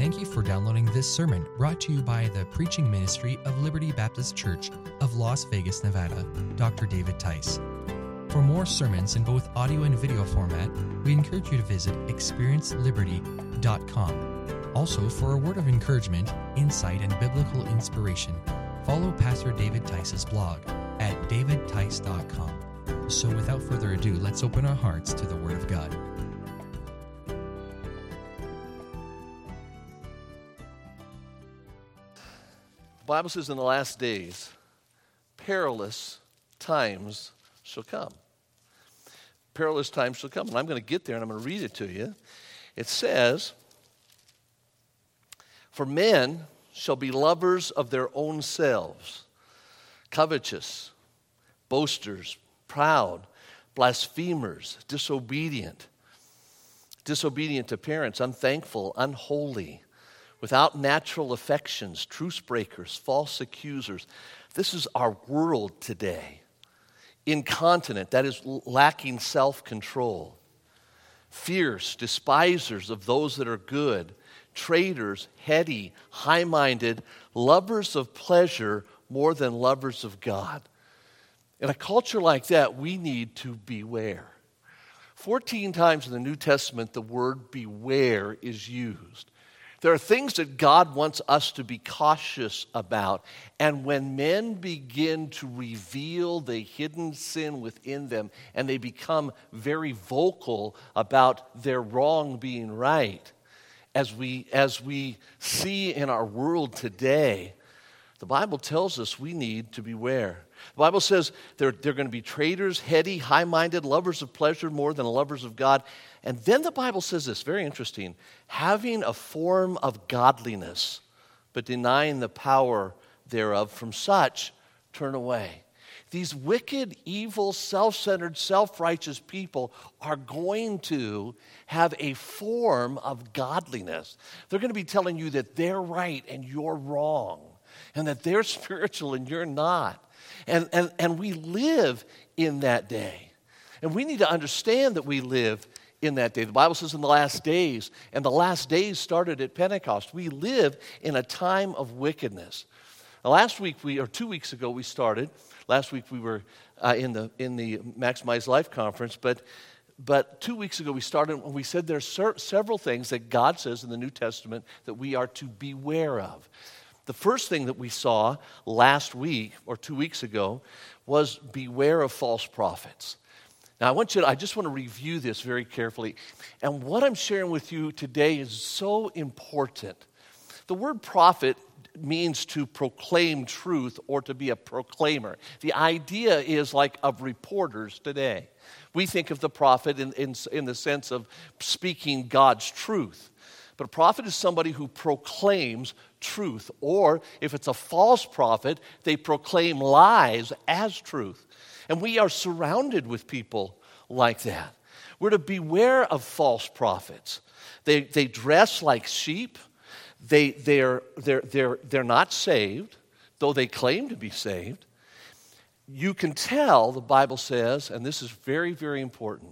Thank you for downloading this sermon brought to you by the preaching ministry of Liberty Baptist Church of Las Vegas, Nevada, Dr. David Tice. For more sermons in both audio and video format, we encourage you to visit experienceliberty.com. Also, for a word of encouragement, insight, and biblical inspiration, follow Pastor David Tice's blog at davidtice.com. So without further ado, let's open our hearts to the Word of God. The Bible says in the last days, perilous times shall come. Perilous times shall come. And I'm going to get there and I'm going to read it to you. It says, "For men shall be lovers of their own selves, covetous, boasters, proud, blasphemers, disobedient to parents, unthankful, unholy, without natural affections, truce breakers, false accusers." This is our world today. Incontinent, that is lacking self-control. Fierce, despisers of those that are good. Traitors, heady, high-minded, lovers of pleasure more than lovers of God. In a culture like that, we need to beware. 14 times in the New Testament, the word beware is used. There are things that God wants us to be cautious about. And when men begin to reveal the hidden sin within them and they become very vocal about their wrong being right, as we see in our world today, the Bible tells us we need to beware. The Bible says they're going to be traitors, heady, high-minded, lovers of pleasure more than lovers of God. And then the Bible says this, very interesting, having a form of godliness, but denying the power thereof, from such turn away. These wicked, evil, self-centered, self-righteous people are going to have a form of godliness. They're going to be telling you that they're right and you're wrong, and that they're spiritual and you're not. And we live in that day. And we need to understand that we live in that day. The Bible says in the last days, and the last days started at Pentecost. We live in a time of wickedness. Now, 2 weeks ago, we started. Last week we were in the Maximize Life conference, but 2 weeks ago we started when we said there's several things that God says in the New Testament that we are to beware of. The first thing that we saw last week or 2 weeks ago was beware of false prophets. Now, I just want to review this very carefully. And what I'm sharing with you today is so important. The word prophet means to proclaim truth or to be a proclaimer. The idea is like of reporters today. We think of the prophet in the sense of speaking God's truth. But a prophet is somebody who proclaims truth. Or if it's a false prophet, they proclaim lies as truth. And we are surrounded with people like that. We're to beware of false prophets. They dress like sheep. They're not saved, though they claim to be saved. You can tell, the Bible says, and this is very, very important,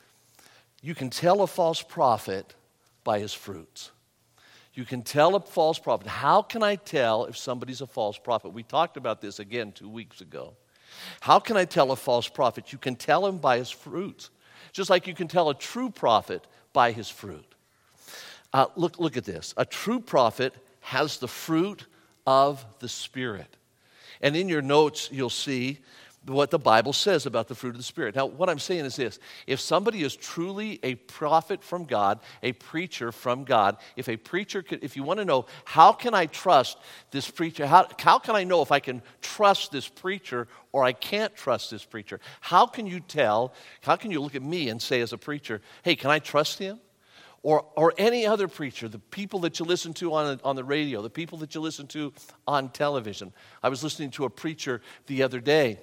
you can tell a false prophet by his fruits. You can tell a false prophet. How can I tell if somebody's a false prophet? We talked about this again 2 weeks ago. How can I tell a false prophet? You can tell him by his fruits, just like you can tell a true prophet by his fruit. Look at this. A true prophet has the fruit of the Spirit. And in your notes, you'll see what the Bible says about the fruit of the Spirit. Now, what I'm saying is this. If somebody is truly a prophet from God, a preacher from God, if you want to know, how can I trust this preacher? How can I know if I can trust this preacher or I can't trust this preacher? How can you look at me and say as a preacher, hey, can I trust him? Or any other preacher, the people that you listen to on the radio, the people that you listen to on television. I was listening to a preacher the other day,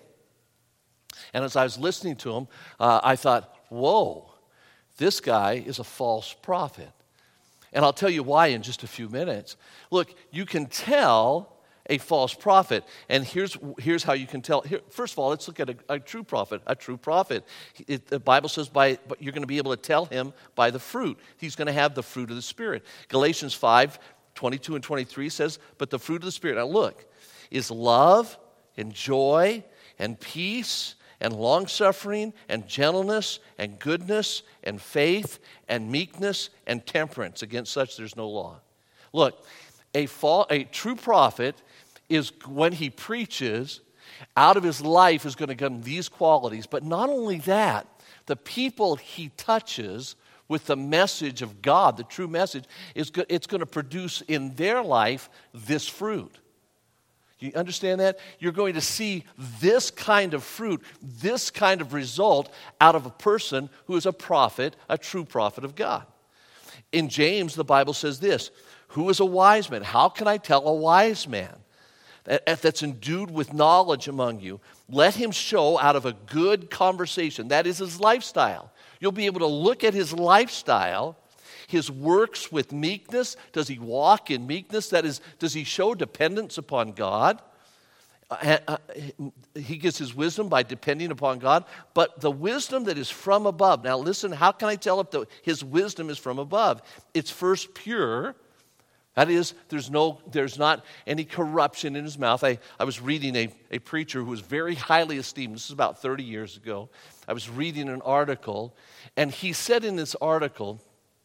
and as I was listening to him, I thought, whoa, this guy is a false prophet. And I'll tell you why in just a few minutes. Look, you can tell a false prophet, and here's how you can tell. First of all, let's look at a true prophet. A true prophet, the Bible says you're going to be able to tell him by the fruit. He's going to have the fruit of the Spirit. Galatians 5 22 and 23 says, but the fruit of the Spirit, now look, is love and joy and peace and long-suffering and gentleness and goodness and faith and meekness and temperance. Against such there's no law. Look, a true prophet is when he preaches, out of his life is going to come these qualities. But not only that, the people he touches with the message of God, the true message, it's going to produce in their life this fruit. You understand that? You're going to see this kind of fruit, this kind of result out of a person who is a prophet, a true prophet of God. In James, the Bible says this, who is a wise man? How can I tell a wise man that's endued with knowledge among you? Let him show out of a good conversation. That is his lifestyle. You'll be able to look at his lifestyle, his works with meekness. Does he walk in meekness? That is, does he show dependence upon God? He gets his wisdom by depending upon God. But the wisdom that is from above. Now listen, how can I tell if his wisdom is from above? It's first pure. That is, there's not any corruption in his mouth. I was reading a preacher who was very highly esteemed. This is about 30 years ago. I was reading an article, and he said in this article,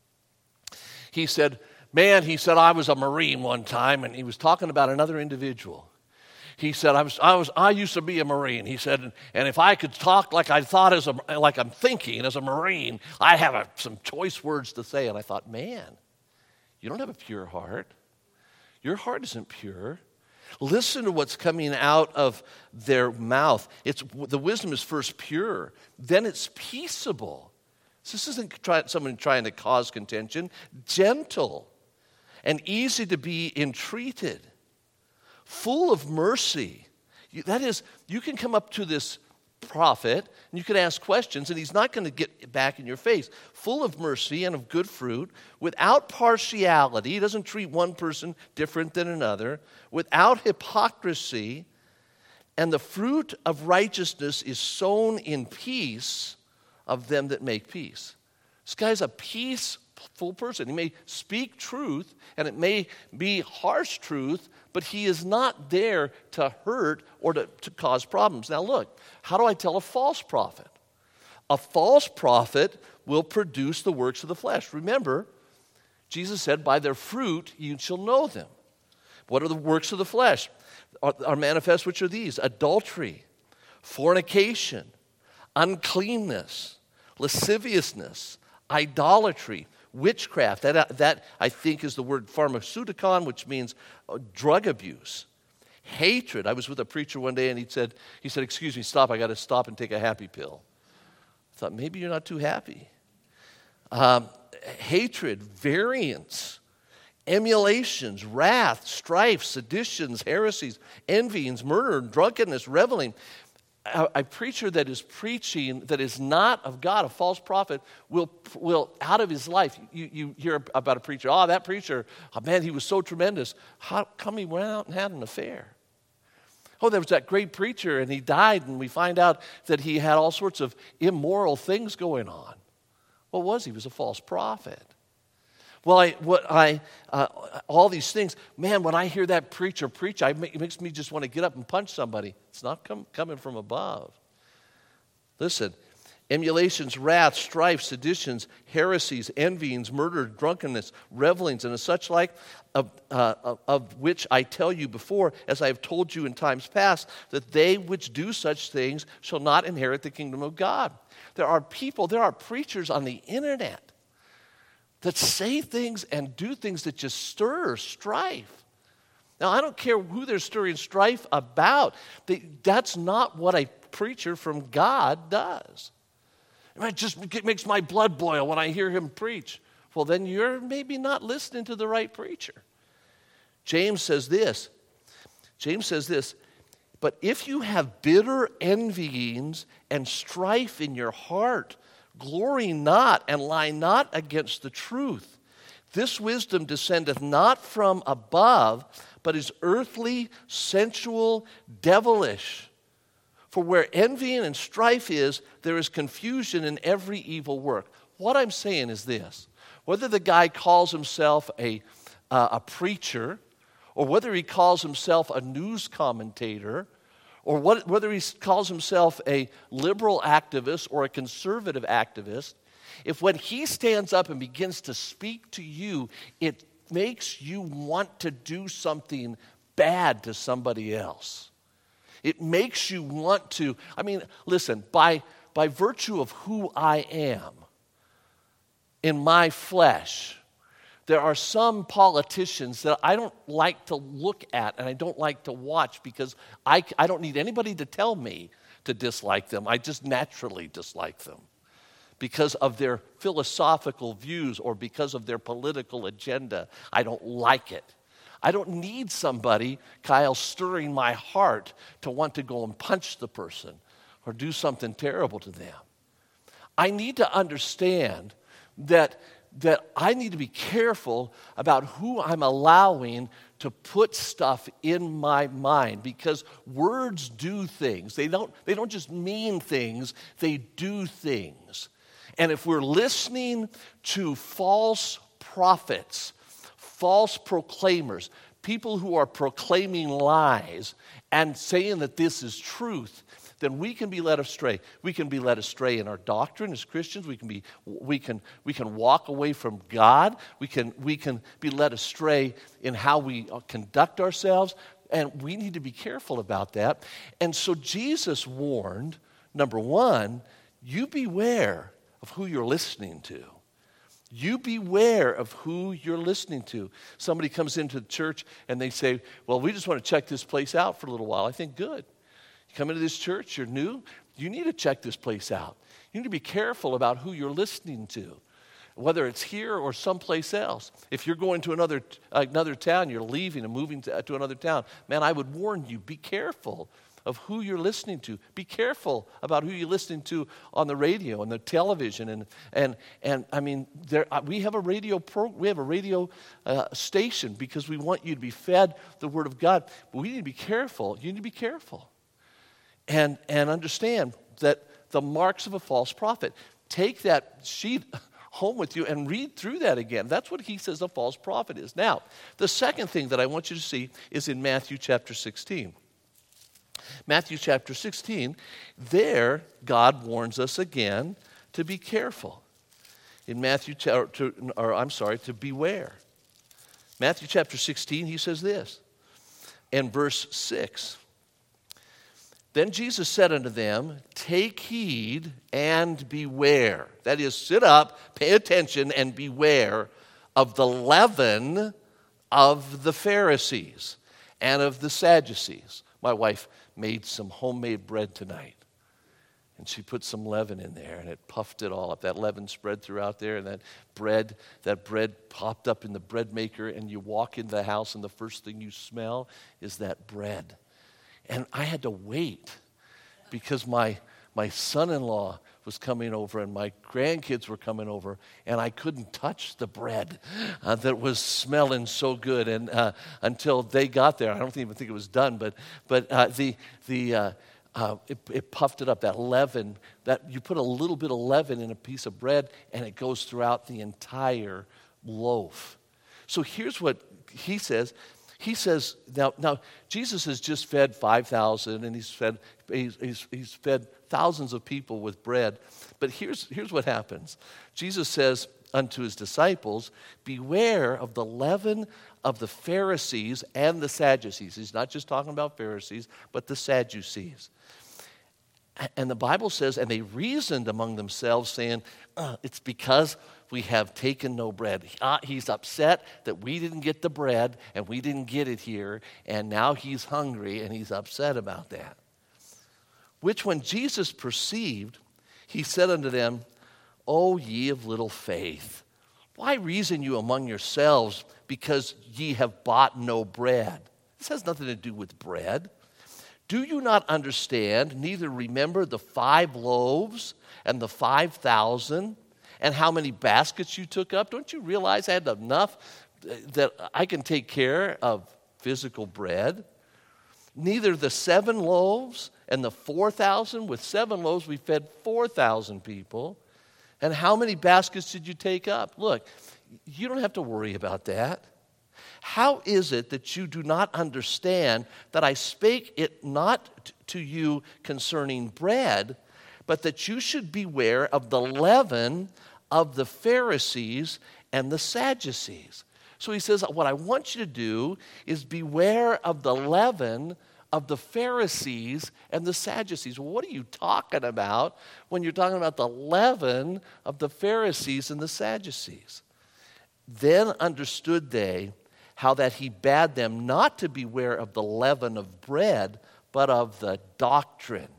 he said, I was a Marine one time, and he was talking about another individual. He said, I used to be a Marine. He said, and if I could talk like I thought like I'm thinking as a Marine, I have some choice words to say. And I thought, man, you don't have a pure heart. Your heart isn't pure. Listen to what's coming out of their mouth. The wisdom is first pure, then it's peaceable. This isn't someone trying to cause contention. Gentle and easy to be entreated, full of mercy. That is, you can come up to this prophet and you can ask questions and he's not going to get back in your face. Full of mercy and of good fruit, without partiality. He doesn't treat one person different than another. Without hypocrisy. And the fruit of righteousness is sown in peace of them that make peace. This guy's a peaceful person. He may speak truth, and it may be harsh truth, but he is not there to hurt or to cause problems. Now look, how do I tell a false prophet? A false prophet will produce the works of the flesh. Remember, Jesus said, by their fruit you shall know them. What are the works of the flesh? Are manifest, which are these: adultery, fornication, uncleanness, lasciviousness, idolatry, witchcraft. That I think is the word pharmaceuticon, which means drug abuse. Hatred. I was with a preacher one day and he said, excuse me, stop, I got to stop and take a happy pill. I thought, maybe you're not too happy. Hatred, variance, emulations, wrath, strife, seditions, heresies, envyings, murder, drunkenness, reveling. A preacher that is preaching that is not of God, a false prophet, will out of his life, you hear about a preacher, that preacher, man, he was so tremendous. How come he went out and had an affair? There was that great preacher and he died, and we find out that he had all sorts of immoral things going on. What was he? He was a false prophet. All these things, man, when I hear that preacher preach, it makes me just want to get up and punch somebody. It's not coming from above. Listen, emulations, wrath, strife, seditions, heresies, envyings, murder, drunkenness, revelings, and such like, of which I tell you before, as I have told you in times past, that they which do such things shall not inherit the kingdom of God. There are preachers on the internet that say things and do things that just stir strife. Now, I don't care who they're stirring strife about. That's not what a preacher from God does. It just makes my blood boil when I hear him preach. Well, then you're maybe not listening to the right preacher. James says this, but if you have bitter envyings and strife in your heart, glory not and lie not against the truth. This wisdom descendeth not from above, but is earthly, sensual, devilish. For where envying and strife is, there is confusion in every evil work. What I'm saying is this: whether the guy calls himself a a preacher, or whether he calls himself a news commentator, or whether he calls himself a liberal activist or a conservative activist, if when he stands up and begins to speak to you, it makes you want to do something bad to somebody else. It makes you want to, listen, by virtue of who I am in my flesh, there are some politicians that I don't like to look at and I don't like to watch because I don't need anybody to tell me to dislike them. I just naturally dislike them because of their philosophical views or because of their political agenda. I don't like it. I don't need somebody, Kyle, stirring my heart to want to go and punch the person or do something terrible to them. I need to understand that I need to be careful about who I'm allowing to put stuff in my mind, because words do things. They don't just mean things, they do things. And if we're listening to false prophets, false proclaimers, people who are proclaiming lies and saying that this is truth, then we can be led astray. We can be led astray in our doctrine as Christians. We can walk away from God. We can be led astray in how we conduct ourselves, and we need to be careful about that. And so Jesus warned, number one, you beware of who you're listening to. You beware of who you're listening to. Somebody comes into the church and they say, well, we just want to check this place out for a little while. I think, good. You come into this church, you're new, you need to check this place out. You need to be careful about who you're listening to, whether it's here or someplace else. If you're going to another town, you're leaving and moving to another town, man, I would warn you, be careful of who you're listening to. Be careful about who you're listening to on the radio and the television. We have a radio station because we want you to be fed the Word of God. But we need to be careful. You need to be careful. And understand that the marks of a false prophet. Take that sheet home with you and read through that again. That's what he says a false prophet is. Now, the second thing that I want you to see is in Matthew chapter 16. Matthew chapter 16, there God warns us again to be careful. In to beware. Matthew chapter 16, he says this, in verse 6. Then Jesus said unto them, take heed and beware. That is, sit up, pay attention, and beware of the leaven of the Pharisees and of the Sadducees. My wife made some homemade bread tonight, and she put some leaven in there, and it puffed it all up. That leaven spread throughout there, and that bread popped up in the bread maker, and you walk into the house, and the first thing you smell is that bread. And I had to wait because my son-in-law was coming over and my grandkids were coming over, and I couldn't touch the bread that was smelling so good. And until they got there, I don't even think it was done, but it puffed it up. That leaven, that you put a little bit of leaven in a piece of bread, and it goes throughout the entire loaf. So here's what he says. He says, now Jesus has just fed 5,000, and he's fed thousands of people with bread. But here's what happens. Jesus says unto his disciples, beware of the leaven of the Pharisees and the Sadducees. He's not just talking about Pharisees, but the Sadducees. And the Bible says, and they reasoned among themselves, saying, it's because we have taken no bread. He's upset that we didn't get the bread, and we didn't get it here, and now he's hungry, and he's upset about that. Which when Jesus perceived, he said unto them, O ye of little faith, why reason you among yourselves, because ye have bought no bread? This has nothing to do with bread. Do you not understand, neither remember the 5 loaves and the 5,000, and how many baskets you took up? Don't you realize I had enough that I can take care of physical bread? Neither the 7 loaves and the 4,000. With 7 loaves we fed 4,000 people. And how many baskets did you take up? Look, you don't have to worry about that. how is it that you do not understand that I spake it not to you concerning bread, but that you should beware of the leaven of the Pharisees and the Sadducees? So he says, what I want you to do is beware of the leaven of the Pharisees and the Sadducees. Well, what are you talking about when you're talking about the leaven of the Pharisees and the Sadducees? Then understood they how that he bade them not to beware of the leaven of bread, but of the doctrine.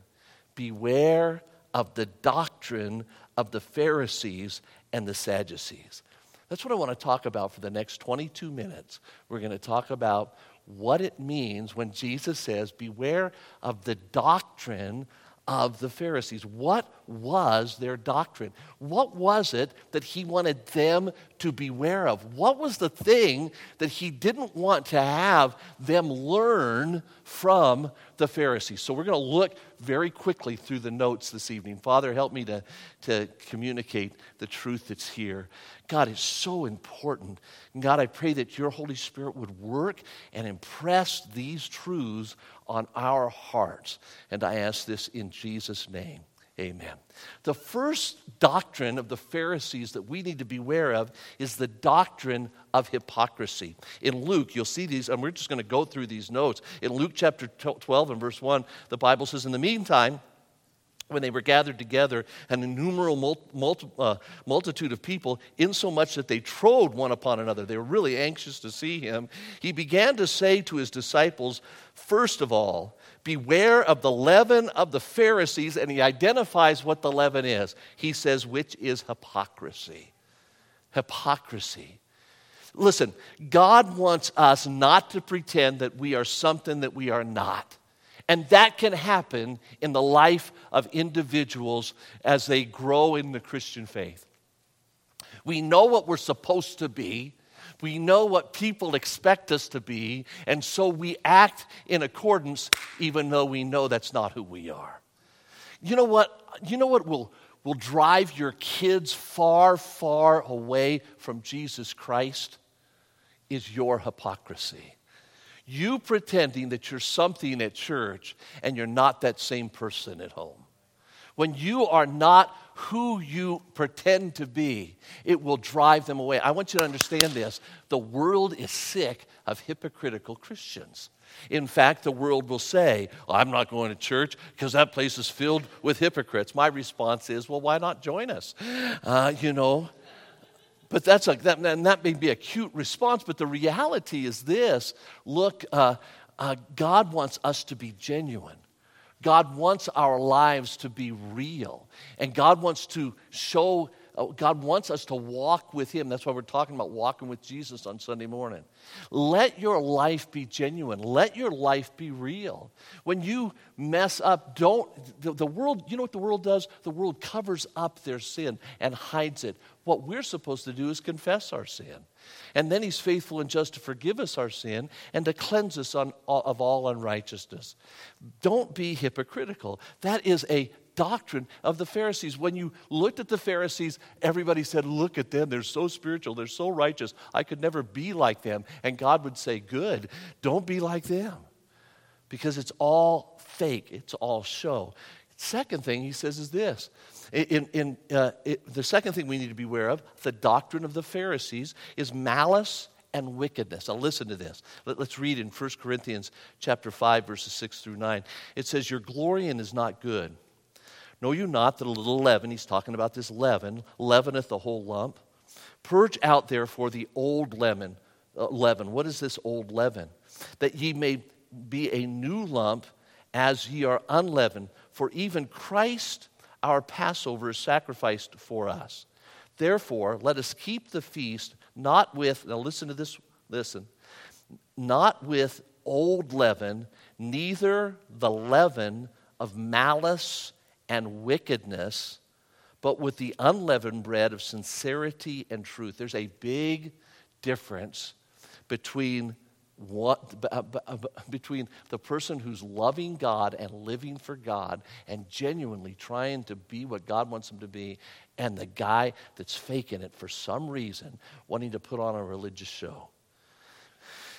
Beware of the doctrine of the Pharisees and the Sadducees. That's what I want to talk about for the next 22 minutes. We're going to talk about what it means when Jesus says, beware of the doctrine of the Pharisees. What was their doctrine? What was it that he wanted them to beware of? What was the thing that he didn't want to have them learn from the Pharisees? So we're going to look very quickly through the notes this evening. Father, help me to communicate the truth that's here. God, it's so important. And God, I pray that your Holy Spirit would work and impress these truths on our hearts. And I ask this in Jesus' name. Amen. The first doctrine of the Pharisees that we need to beware of is the doctrine of hypocrisy. In Luke, you'll see these, and we're just going to go through these notes. In Luke chapter 12 and verse 1, the Bible says, in the meantime, when they were gathered together, an innumerable multitude of people, insomuch that they trode one upon another. They were really anxious to see him. He began to say to his disciples, first of all, beware of the leaven of the Pharisees, and he identifies what the leaven is. He says, which is hypocrisy. Hypocrisy. Listen, God wants us not to pretend that we are something that we are not. And that can happen in the life of individuals as they grow in the Christian faith. We know what we're supposed to be. We know what people expect us to be. And so we act in accordance even though we know that's not who we are. You know what? You know what will drive your kids far, far away from Jesus Christ? Is your hypocrisy. You pretending that you're something at church and you're not that same person at home. When you are not who you pretend to be, it will drive them away. I want you to understand this. The world is sick of hypocritical Christians. In fact, the world will say, I'm not going to church because that place is filled with hypocrites. My response is, well, why not join us? But that may be a cute response, but the reality is this. Look, God wants us to be genuine. God wants our lives to be real. And God wants us to walk with him. That's why we're talking about walking with Jesus on Sunday morning. Let your life be genuine. Let your life be real. When you mess up, the world, you know what the world does? The world covers up their sin and hides it. What we're supposed to do is confess our sin. And then he's faithful and just to forgive us our sin and to cleanse us of all unrighteousness. Don't be hypocritical. That is a doctrine of the Pharisees. When you looked at the Pharisees, everybody said, look at them. They're so spiritual. They're so righteous. I could never be like them. And God would say, good. Don't be like them. Because it's all fake. It's all show. Second thing he says is this. The second thing we need to be aware of, the doctrine of the Pharisees, is malice and wickedness. Now listen to this. Let's read in 1 Corinthians chapter 5, verses 6 through 9. It says, your glorying is not good. Know you not that a little leaven, he's talking about this leaven, leaveneth the whole lump? Purge out therefore the old leaven. What is this old leaven? That ye may be a new lump as ye are unleavened. For even Christ our Passover is sacrificed for us. Therefore, let us keep the feast not with, now listen to this, not with old leaven, neither the leaven of malice and wickedness, but with the unleavened bread of sincerity and truth. There's a big difference between the person who's loving God and living for God and genuinely trying to be what God wants him to be, and the guy that's faking it for some reason, wanting to put on a religious show.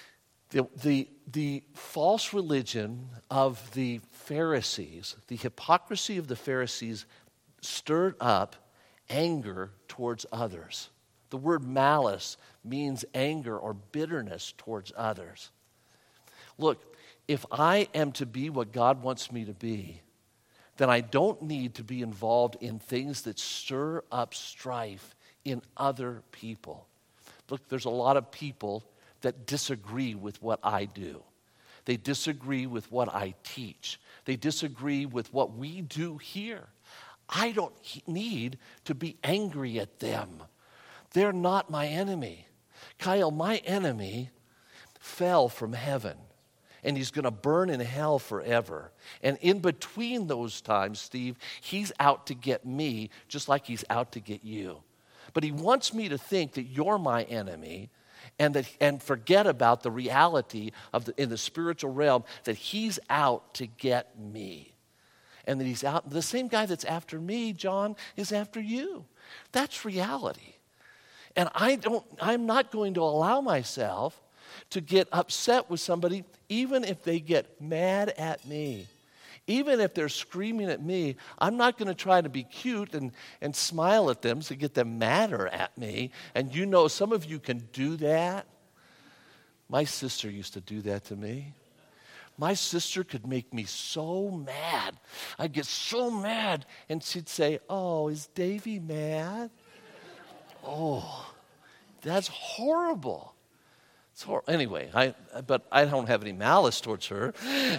The false religion of the Pharisees, the hypocrisy of the Pharisees stirred up anger towards others. The word malice means anger or bitterness towards others. Look, if I am to be what God wants me to be, then I don't need to be involved in things that stir up strife in other people. Look, there's a lot of people that disagree with what I do. They disagree with what I teach. They disagree with what we do here. I don't need to be angry at them. They're not my enemy. Kyle, my enemy fell from heaven, and he's going to burn in hell forever. And in between those times, Steve, he's out to get me just like he's out to get you. But he wants me to think that you're my enemy and forget about the reality in the spiritual realm that he's out to get me. And that he's out, the same guy that's after me, John, is after you. That's reality. And I'm not going to allow myself to get upset with somebody, even if they get mad at me. Even if they're screaming at me, I'm not going to try to be cute and smile at them to get them madder at me. And you know, some of you can do that. My sister used to do that to me. My sister could make me so mad. I'd get so mad, and she'd say, "Oh, is Davy mad?" Oh, that's horrible. It's horrible. Anyway, but I don't have any malice towards her.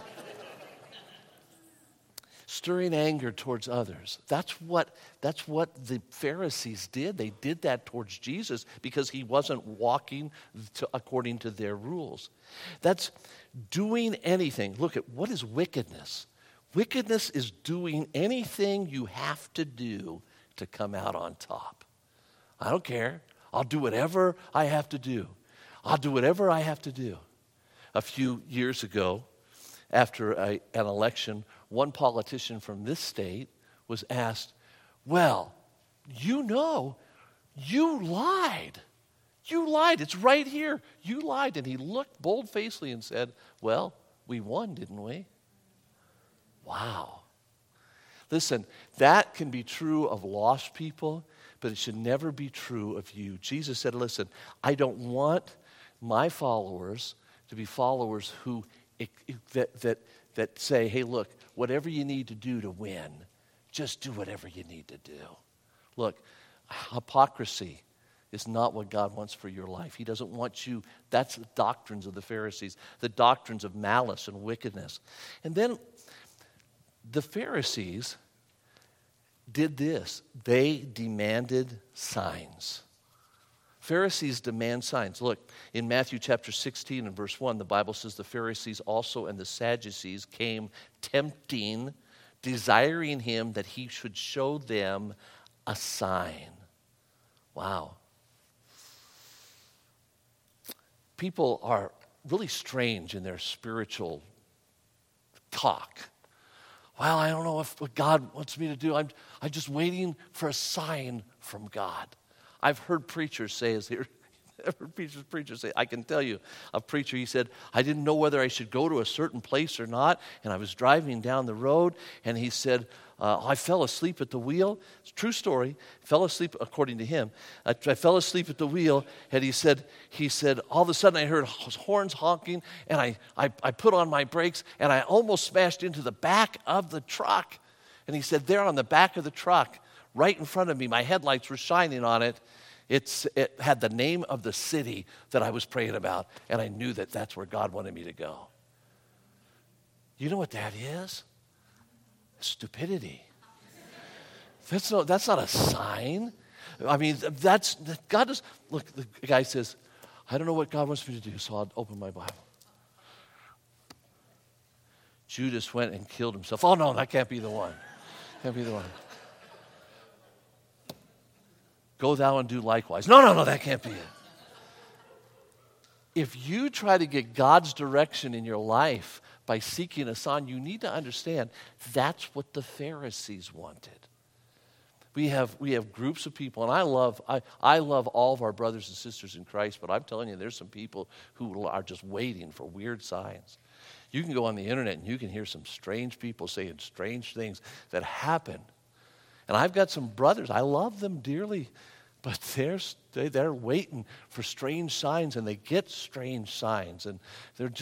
Stirring anger towards others. That's what the Pharisees did. They did that towards Jesus because he wasn't walking according to their rules. That's doing anything. Look at what is wickedness. Wickedness is doing anything you have to do to come out on top. I don't care. I'll do whatever I have to do. I'll do whatever I have to do. A few years ago, after an election, one politician from this state was asked, "Well, you know, you lied. You lied. It's right here. You lied." And he looked bold-facedly and said, "Well, we won, didn't we?" Wow. Listen, that can be true of lost people, but it should never be true of you. Jesus said, listen, I don't want my followers to be followers who that say, hey, look, whatever you need to do to win, just do whatever you need to do. Look, hypocrisy is not what God wants for your life. He doesn't want you. That's the doctrines of the Pharisees, the doctrines of malice and wickedness. And then the Pharisees did this. They demanded signs. Pharisees demand signs. Look, in Matthew chapter 16 and verse 1, the Bible says the Pharisees also and the Sadducees came tempting, desiring him that he should show them a sign. Wow. People are really strange in their spiritual talk. Well, I don't know what God wants me to do. I'm just waiting for a sign from God. I've heard preachers say, I can tell you, a preacher, he said, I didn't know whether I should go to a certain place or not, and I was driving down the road, and he said, I fell asleep at the wheel. It's a true story. Fell asleep, according to him. I fell asleep at the wheel, and he said, all of a sudden I heard horns honking, and I put on my brakes, and I almost smashed into the back of the truck. And he said, there on the back of the truck, right in front of me, my headlights were shining on it. It had the name of the city that I was praying about, and I knew that that's where God wanted me to go. You know what that is? Stupidity. That's not a sign. I mean, God does. Look, the guy says, I don't know what God wants me to do, so I'll open my Bible. Judas went and killed himself. Oh, no, that can't be the one. Can't be the one. Go thou and do likewise. No, that can't be it. If you try to get God's direction in your life by seeking a sign, you need to understand that's what the Pharisees wanted. We have groups of people, and I love all of our brothers and sisters in Christ, but I'm telling you, there's some people who are just waiting for weird signs. You can go on the internet and you can hear some strange people saying strange things that happen. And I've got some brothers, I love them dearly, but they're waiting for strange signs, and they get strange signs, and they're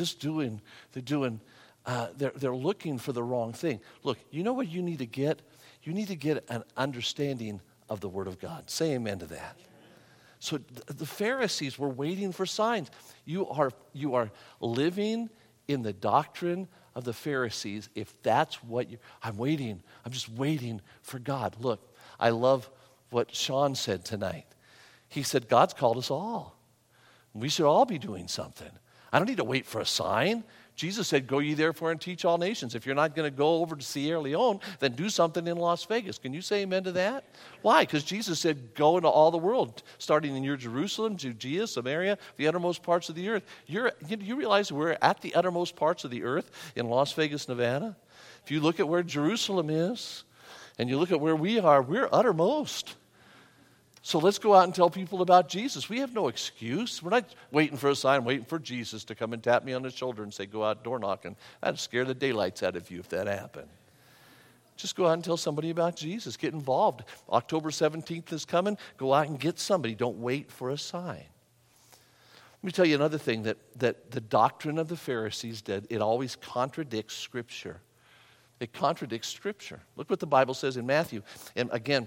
looking for the wrong thing. Look, you know what you need to get? You need to get an understanding of the Word of God. Say amen to that. So the Pharisees were waiting for signs. You are living in the doctrine of the Pharisees if that's what I'm just waiting for God. Look, I love what Sean said tonight. He said, God's called us all. We should all be doing something. I don't need to wait for a sign. Jesus said, go ye therefore and teach all nations. If you're not going to go over to Sierra Leone, then do something in Las Vegas. Can you say amen to that? Why? Because Jesus said, go into all the world, starting in your Jerusalem, Judea, Samaria, the uttermost parts of the earth. You realize we're at the uttermost parts of the earth in Las Vegas, Nevada? If you look at where Jerusalem is, and you look at where we are, we're uttermost. So let's go out and tell people about Jesus. We have no excuse. We're not waiting for a sign, waiting for Jesus to come and tap me on the shoulder and say, go out door knocking. That'd scare the daylights out of you if that happened. Just go out and tell somebody about Jesus. Get involved. October 17th is coming. Go out and get somebody. Don't wait for a sign. Let me tell you another thing that the doctrine of the Pharisees did. It always contradicts Scripture. It contradicts Scripture. Look what the Bible says in Matthew. And again,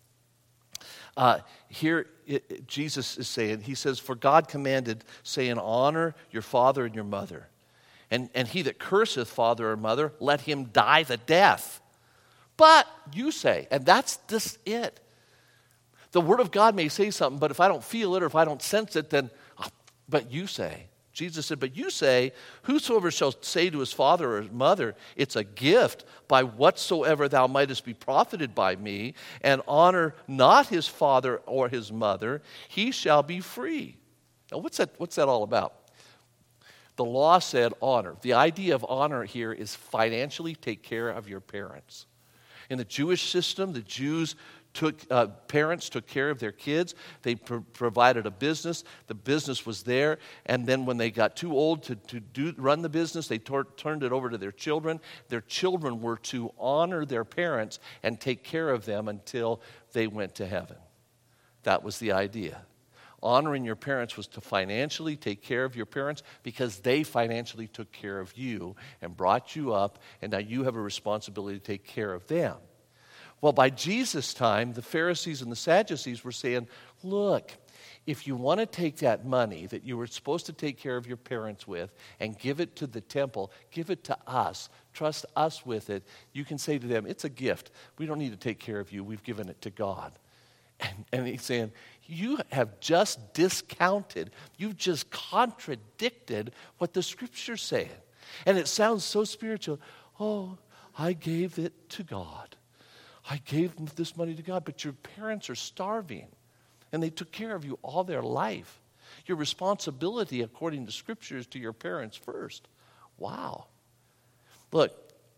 Jesus is saying, he says, for God commanded, saying, honor your father and your mother. And he that curseth father or mother, let him die the death. But you say, and that's just it. The Word of God may say something, but if I don't feel it or if I don't sense it, then, but you say. Jesus said, but you say, whosoever shall say to his father or his mother, it's a gift by whatsoever thou mightest be profited by me, and honor not his father or his mother, he shall be free. Now, what's that all about? The law said honor. The idea of honor here is financially take care of your parents. In the Jewish system, the Jews parents took care of their kids. They provided a business. The business was there. And then when they got too old to run the business, they turned it over to their children. Their children were to honor their parents and take care of them until they went to heaven. That was the idea. Honoring your parents was to financially take care of your parents because they financially took care of you and brought you up, and now you have a responsibility to take care of them. Well, by Jesus' time, the Pharisees and the Sadducees were saying, look, if you want to take that money that you were supposed to take care of your parents with and give it to the temple, give it to us, trust us with it, you can say to them, it's a gift. We don't need to take care of you. We've given it to God. And he's saying, you have just discounted, you've just contradicted what the Scripture's saying. And it sounds so spiritual. Oh, I gave it to God. I gave this money to God, but your parents are starving, and they took care of you all their life. Your responsibility, according to Scripture, is to your parents first. Wow. Look,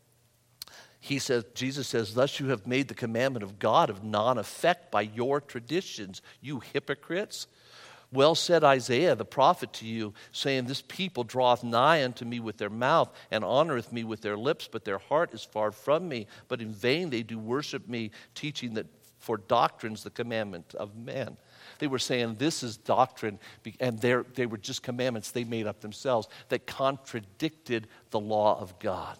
Jesus says, thus you have made the commandment of God of non-effect by your traditions, you hypocrites. Well said Isaiah the prophet to you, saying, this people draweth nigh unto me with their mouth, and honoreth me with their lips, but their heart is far from me. But in vain they do worship me, teaching that for doctrines the commandment of men. They were saying this is doctrine, and they were just commandments they made up themselves that contradicted the law of God.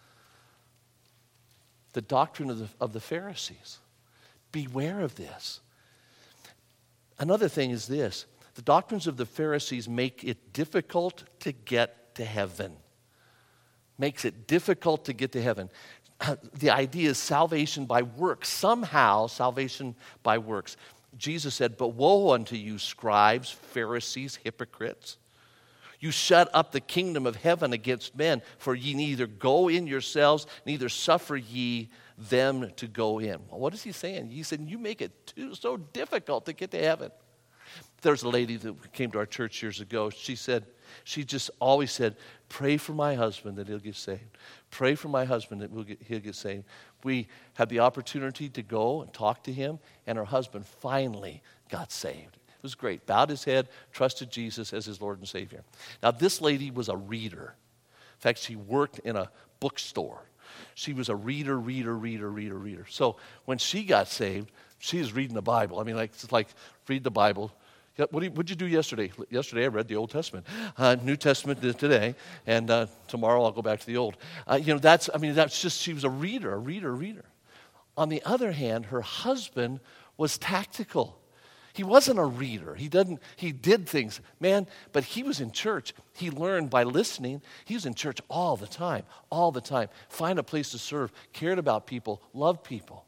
The doctrine of the Pharisees. Beware of this. Another thing is this. The doctrines of the Pharisees make it difficult to get to heaven. Makes it difficult to get to heaven. The idea is salvation by works. Somehow, salvation by works. Jesus said, but woe unto you, scribes, Pharisees, hypocrites. You shut up the kingdom of heaven against men, for ye neither go in yourselves, neither suffer ye them to go in. Well, what is he saying? He said, you make it so difficult to get to heaven. There's a lady that came to our church years ago. She just always said, pray for my husband that he'll get saved. Pray for my husband that he'll get saved. we had the opportunity to go and talk to him, and her husband finally got saved. It was great. Bowed his head, trusted Jesus as his Lord and Savior. Now, this lady was a reader. In fact, she worked in a bookstore. She was a reader. So when she got saved, she was reading the Bible. I mean, it's like read the Bible. What'd you do yesterday? Yesterday I read the Old Testament. New Testament today, and tomorrow I'll go back to the Old. That's just, she was a reader. On the other hand, her husband was tactical. He wasn't a reader. He did things, man, but he was in church. He learned by listening. He was in church all the time. Find a place to serve, cared about people, loved people.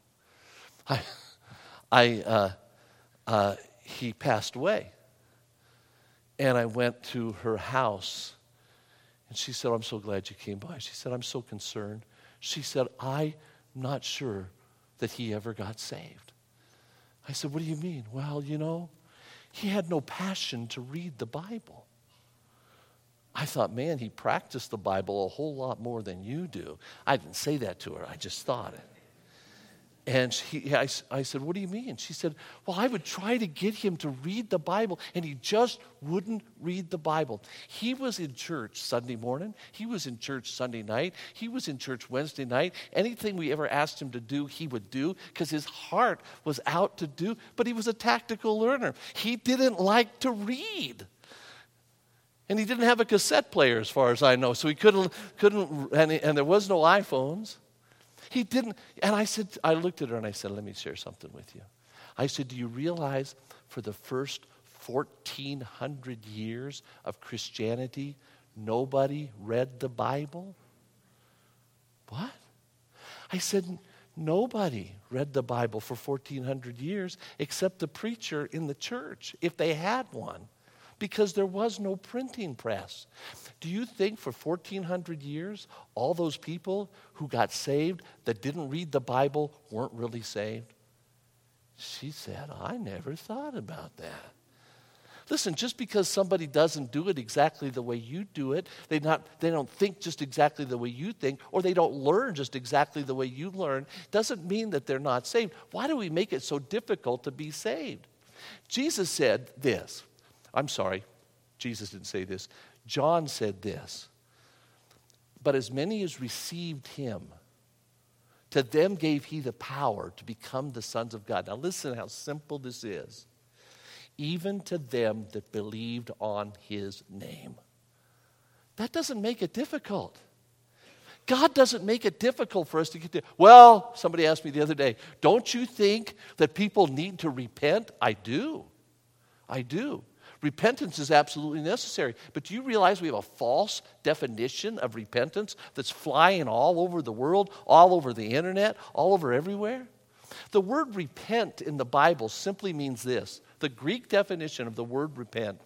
He passed away. And I went to her house, and she said, I'm so glad you came by. She said, I'm so concerned. She said, I'm not sure that he ever got saved. I said, what do you mean? Well, he had no passion to read the Bible. I thought, man, he practiced the Bible a whole lot more than you do. I didn't say that to her. I just thought it. And I said, what do you mean? She said, well, I would try to get him to read the Bible, and he just wouldn't read the Bible. He was in church Sunday morning. He was in church Sunday night. He was in church Wednesday night. Anything we ever asked him to do, he would do because his heart was out to do, but he was a tactical learner. He didn't like to read. And he didn't have a cassette player as far as I know, so he couldn't and there was no iPhones. He didn't, and I looked at her and I said, let me share something with you. I said, do you realize for the first 1,400 years of Christianity, nobody read the Bible? What? I said, nobody read the Bible for 1,400 years except the preacher in the church, if they had one, because there was no printing press. Do you think for 1,400 years, all those people who got saved that didn't read the Bible weren't really saved? She said, I never thought about that. Listen, just because somebody doesn't do it exactly the way you do it, they don't think just exactly the way you think, or they don't learn just exactly the way you learn, doesn't mean that they're not saved. Why do we make it so difficult to be saved? Jesus said this. I'm sorry, Jesus didn't say this. John said this. But as many as received him, to them gave he the power to become the sons of God. Now listen how simple this is. Even to them that believed on his name. That doesn't make it difficult. God doesn't make it difficult for us to get to. Well, somebody asked me the other day, don't you think that people need to repent? I do. Repentance is absolutely necessary. But do you realize we have a false definition of repentance that's flying all over the world, all over the internet, all over everywhere? The word repent in the Bible simply means this. The Greek definition of the word repent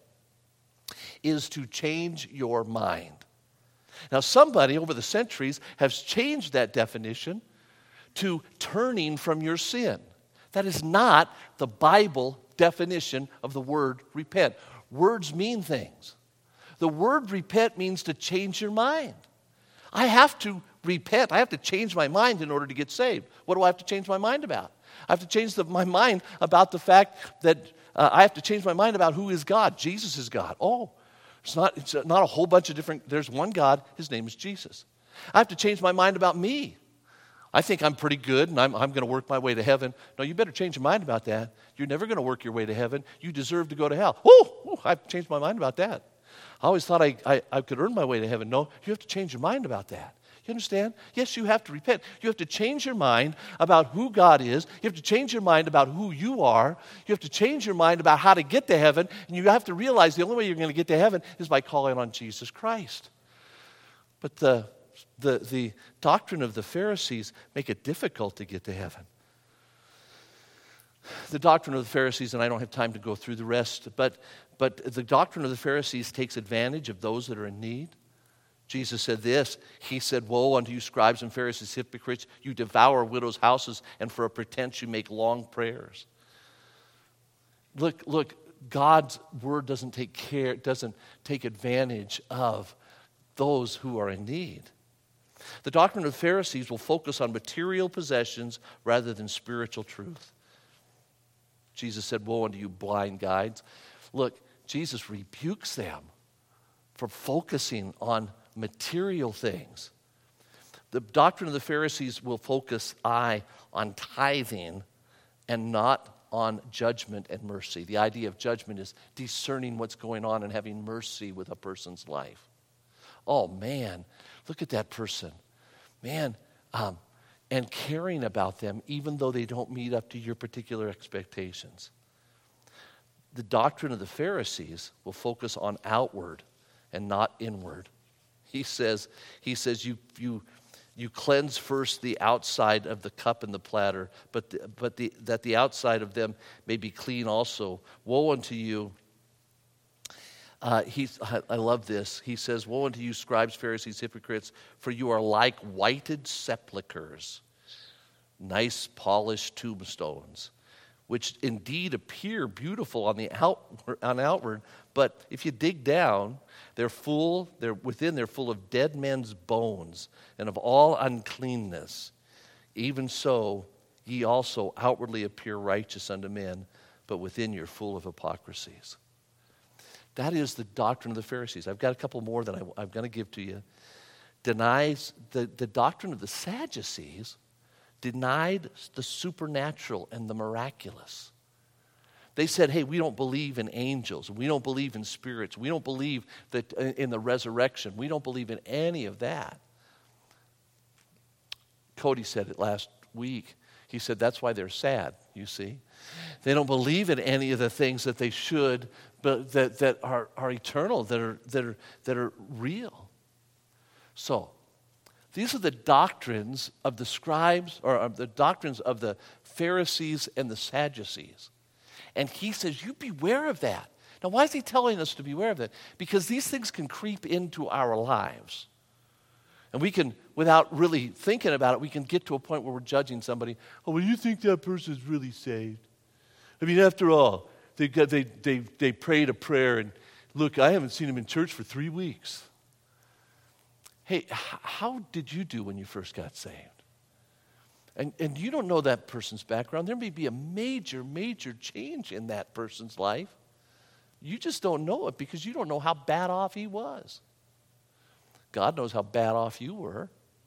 is to change your mind. Now, somebody over the centuries has changed that definition to turning from your sin. That is not the Bible definition of the word repent. Words mean things. The word repent means to change your mind. I have to repent. I have to change my mind in order to get saved. What do I have to change my mind about? I have to change my mind about the fact that I have to change my mind about who is God. Jesus is God. Oh, it's not a whole bunch of different, there's one God. His name is Jesus. I have to change my mind about me. I think I'm pretty good and I'm going to work my way to heaven. No, you better change your mind about that. You're never going to work your way to heaven. You deserve to go to hell. Oh, I've changed my mind about that. I always thought I could earn my way to heaven. No, you have to change your mind about that. You understand? Yes, you have to repent. You have to change your mind about who God is. You have to change your mind about who you are. You have to change your mind about how to get to heaven. And you have to realize the only way you're going to get to heaven is by calling on Jesus Christ. But the doctrine of the Pharisees make it difficult to get to heaven. The doctrine of the Pharisees, and I don't have time to go through the rest, but the doctrine of the Pharisees takes advantage of those that are in need. Jesus said this. He said, woe unto you, scribes and Pharisees, hypocrites. You devour widows' houses, and for a pretense you make long prayers. Look, God's word doesn't take advantage of those who are in need. The doctrine of the Pharisees will focus on material possessions rather than spiritual truth. Jesus said, "Woe unto you, blind guides." Look, Jesus rebukes them for focusing on material things. The doctrine of the Pharisees will focus on tithing and not on judgment and mercy. The idea of judgment is discerning what's going on and having mercy with a person's life. Oh, man, look at that person. Man, and caring about them even though they don't meet up to your particular expectations. The doctrine of the Pharisees will focus on outward and not inward. He says you cleanse first the outside of the cup and the platter, but that the outside of them may be clean also. Woe unto you. I love this. He says, "Woe unto you, scribes, Pharisees, hypocrites, for you are like whited sepulchres, nice polished tombstones, which indeed appear beautiful on outward, but if you dig down, they're full of dead men's bones and of all uncleanness. Even so, ye also outwardly appear righteous unto men, but within you're full of hypocrisies." That is the doctrine of the Pharisees. I've got a couple more that I'm going to give to you. Denies the doctrine of the Sadducees, denied the supernatural and the miraculous. They said, hey, we don't believe in angels. We don't believe in spirits. We don't believe that in the resurrection. We don't believe in any of that. Cody said it last week. He said that's why they're sad, you see. They don't believe in any of the things that they should, but that are eternal, that are real. So, these are the doctrines of the scribes, or the doctrines of the Pharisees and the Sadducees. And he says, you beware of that. Now, why is he telling us to beware of that? Because these things can creep into our lives. And we can, without really thinking about it, we can get to a point where we're judging somebody. Oh, well, you think that person's really saved? I mean, after all, they prayed a prayer, and look, I haven't seen them in church for 3 weeks. Hey, how did you do when you first got saved? And you don't know that person's background. There may be a major, major change in that person's life. You just don't know it because you don't know how bad off he was. God knows how bad off you were.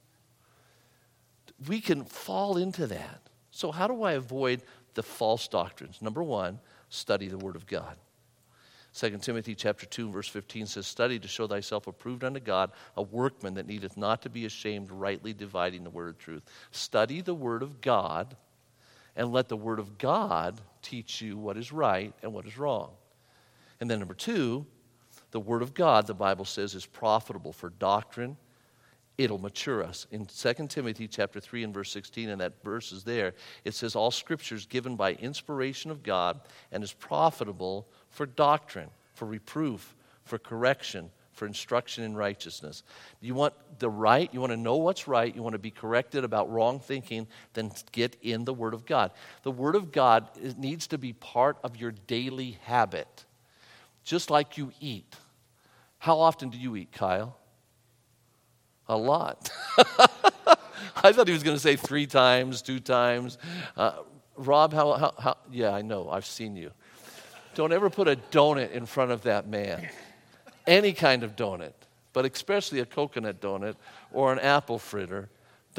We can fall into that. So how do I avoid the false doctrines? Number one, study the Word of God. 2 Timothy chapter 2, verse 15 says, "Study to show thyself approved unto God, a workman that needeth not to be ashamed, rightly dividing the word of truth." Study the Word of God, and let the Word of God teach you what is right and what is wrong. And then number two, the Word of God, the Bible says, is profitable for doctrine. It'll mature us. In 2 Timothy chapter 3 and verse 16, and that verse is there, it says, "All Scripture is given by inspiration of God and is profitable for doctrine, for reproof, for correction, for instruction in righteousness." You want the right, you want to know what's right, you want to be corrected about wrong thinking, then get in the Word of God. The Word of God needs to be part of your daily habit, just like you eat. How often do you eat, Kyle? A lot. I thought he was going to say 3 times, 2 times. Rob, how? Yeah, I know. I've seen you. Don't ever put a donut in front of that man. Any kind of donut, but especially a coconut donut or an apple fritter.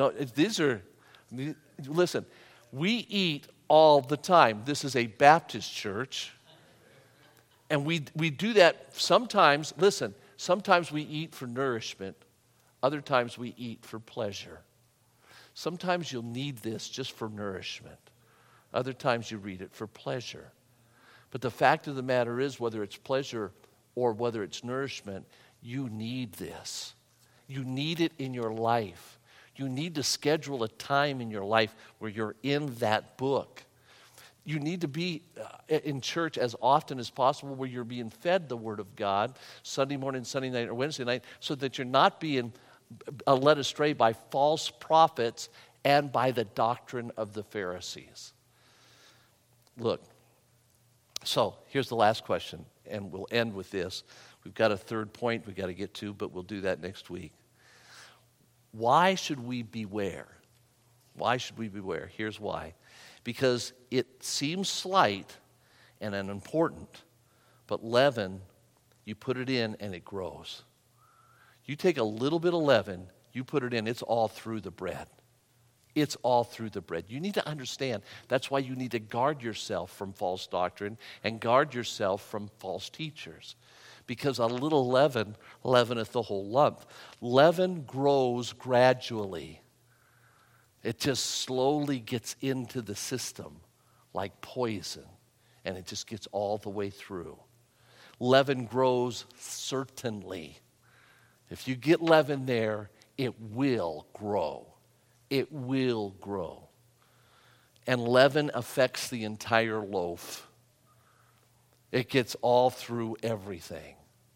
Listen, we eat all the time. This is a Baptist church. And we do that sometimes. Listen, sometimes we eat for nourishment. Other times we eat for pleasure. Sometimes you'll need this just for nourishment. Other times you read it for pleasure. But the fact of the matter is, whether it's pleasure or whether it's nourishment, you need this. You need it in your life. You need to schedule a time in your life where you're in that book. You need to be in church as often as possible where you're being fed the Word of God, Sunday morning, Sunday night, or Wednesday night, so that you're not being led astray by false prophets and by the doctrine of the Pharisees. Look, so here's the last question, and we'll end with this. We've got a third point we've got to get to, but we'll do that next week. Why should we beware? Why should we beware? Here's why. Because it seems slight and unimportant, but leaven, you put it in and it grows. You take a little bit of leaven, you put it in, it's all through the bread. It's all through the bread. You need to understand that's why you need to guard yourself from false doctrine and guard yourself from false teachers. Because a little leaven leaveneth the whole lump. Leaven grows gradually. It just slowly gets into the system like poison, and it just gets all the way through. Leaven grows certainly. If you get leaven there, it will grow. It will grow. And leaven affects the entire loaf. It gets all through everything.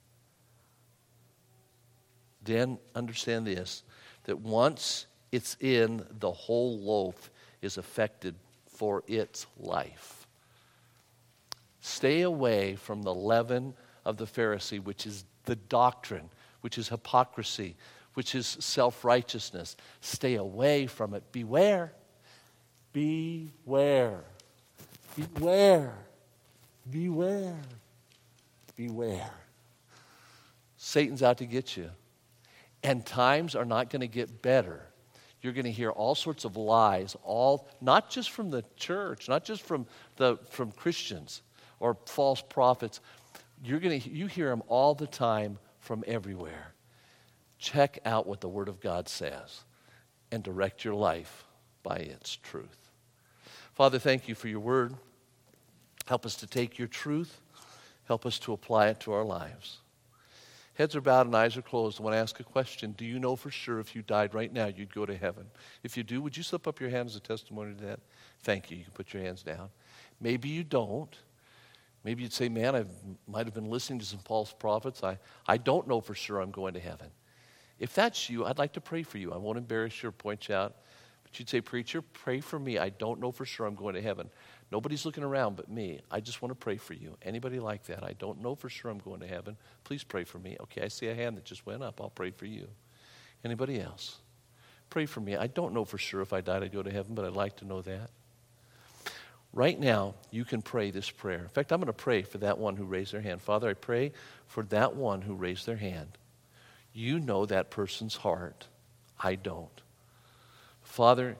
Then understand this, that once it's in, the whole loaf is affected for its life. Stay away from the leaven of the Pharisee, which is the doctrine, which is hypocrisy, which is self-righteousness. Stay away from it. Beware. Beware. Beware. Beware. Beware. Satan's out to get you. And times are not going to get better. You're going to hear all sorts of lies, not just from the church, not just from Christians or false prophets. You hear them all the time from everywhere. Check out what the Word of God says and direct your life by its truth. Father, thank you for your Word. Help us to take your truth. Help us to apply it to our lives. Heads are bowed and eyes are closed. I want to ask a question. Do you know for sure if you died right now, you'd go to heaven? If you do, would you slip up your hand as a testimony to that? Thank you. You can put your hands down. Maybe you don't. Maybe you'd say, man, I might have been listening to some false prophets. I don't know for sure I'm going to heaven. If that's you, I'd like to pray for you. I won't embarrass you or point you out. But you'd say, preacher, pray for me. I don't know for sure I'm going to heaven. Nobody's looking around but me. I just want to pray for you. Anybody like that? I don't know for sure I'm going to heaven. Please pray for me. Okay, I see a hand that just went up. I'll pray for you. Anybody else? Pray for me. I don't know for sure if I died I'd go to heaven, but I'd like to know that. Right now, you can pray this prayer. In fact, I'm going to pray for that one who raised their hand. Father, I pray for that one who raised their hand. You know that person's heart. I don't. Father,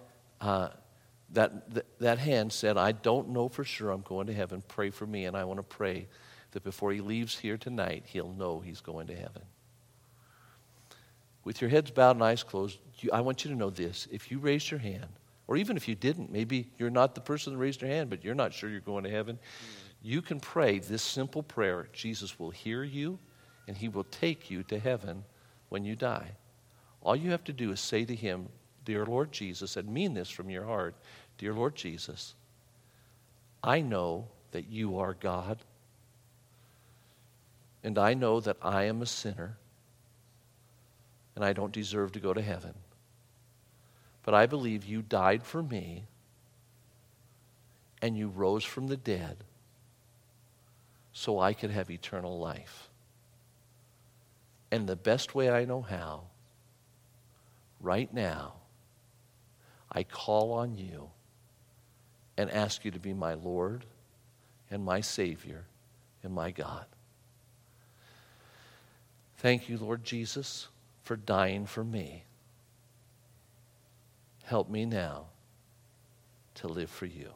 that hand said, I don't know for sure I'm going to heaven. Pray for me. And I want to pray that before he leaves here tonight, he'll know he's going to heaven. With your heads bowed and eyes closed, I want you to know this. If you raised your hand, or even if you didn't, maybe you're not the person that raised your hand, but you're not sure you're going to heaven, you can pray this simple prayer. Jesus will hear you, and he will take you to heaven when you die. All you have to do is say to him, Dear Lord Jesus, and mean this from your heart, Dear Lord Jesus, I know that you are God, and I know that I am a sinner, and I don't deserve to go to heaven. But I believe you died for me, and you rose from the dead so I could have eternal life. And the best way I know how, right now, I call on you and ask you to be my Lord and my Savior and my God. Thank you, Lord Jesus, for dying for me. Help me now to live for you.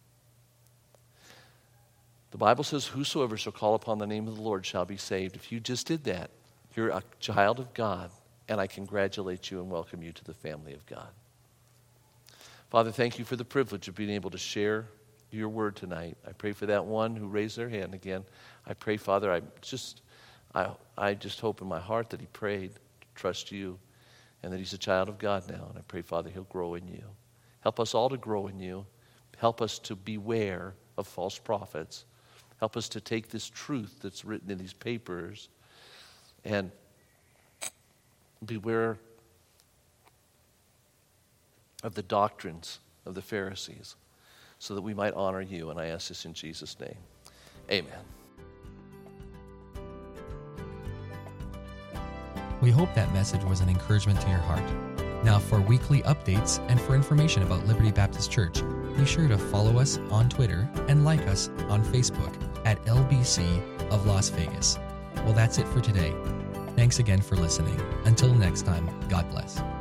The Bible says, whosoever shall call upon the name of the Lord shall be saved. If you just did that, you're a child of God, and I congratulate you and welcome you to the family of God. Father, thank you for the privilege of being able to share your word tonight. I pray for that one who raised their hand again. I pray, Father, I just hope in my heart that he prayed to trust you and that he's a child of God now. And I pray, Father, he'll grow in you. Help us all to grow in you. Help us to beware of false prophets. Help us to take this truth that's written in these papers and beware of the doctrines of the Pharisees so that we might honor you. And I ask this in Jesus' name. Amen. We hope that message was an encouragement to your heart. Now, for weekly updates and for information about Liberty Baptist Church, be sure to follow us on Twitter and like us on Facebook at LBC of Las Vegas. Well, that's it for today. Thanks again for listening. Until next time, God bless.